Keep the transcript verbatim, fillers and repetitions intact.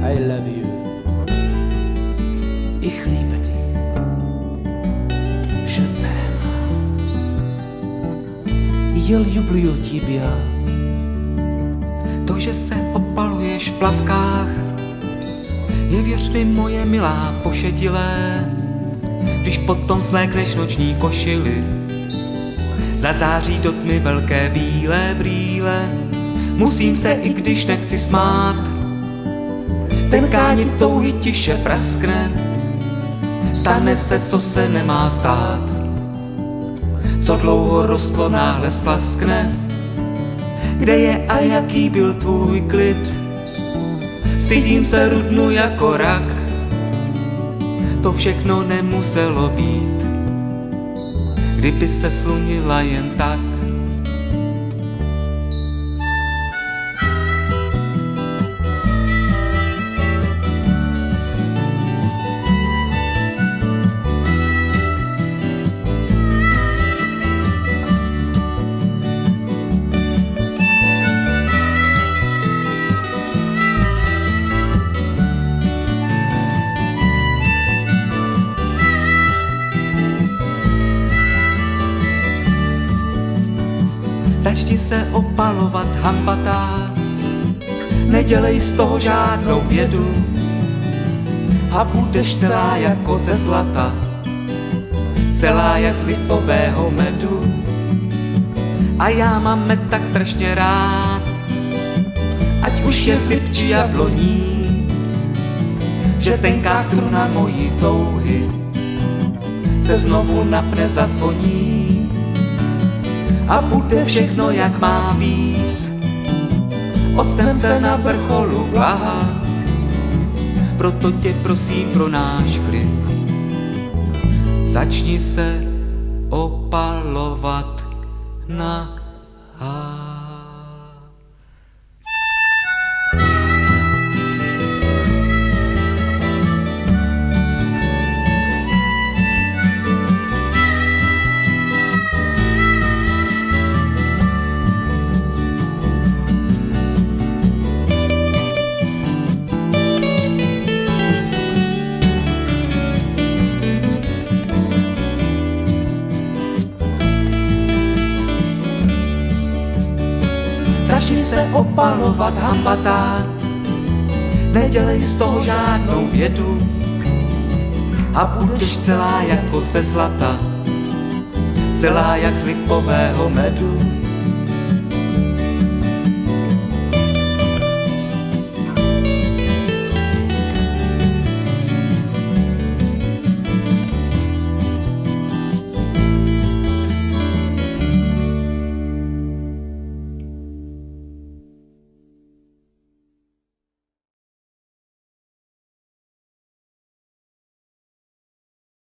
I love you. Ich liebe dich. Je t'aime. Я люблю тебя. To, že se opaluješ v plavkách, je, věř mi, moje milá, pošetilé. Když potom slékneš noční košily, zazáří do tmy velké bílé brýle. Musím se, i když nechci smát, ten káni touhy tiše praskne. Stane se, co se nemá stát, co dlouho rostlo, náhle splaskne. Kde je a jaký byl tvůj klid? Stydím se, rudnu jako rak. To všechno nemuselo být, kdyby se slunila jen tak. Začni se opalovat, hambatá, nedělej z toho žádnou vědu a budeš celá jako ze zlata, celá jak z lipového medu. A já mám med tak strašně rád, ať už je z lip či jabloní, že tenká struna mojí touhy se znovu napne, zazvoní. A bude všechno, jak má být. Octnem se na vrcholu blaha, proto tě prosím pro náš klid. Začni se opalovat nahá. Začni se opalovat, hambatá, nedělej z toho žádnou vědu a budeš celá jako ze zlata, celá jak z lipového medu.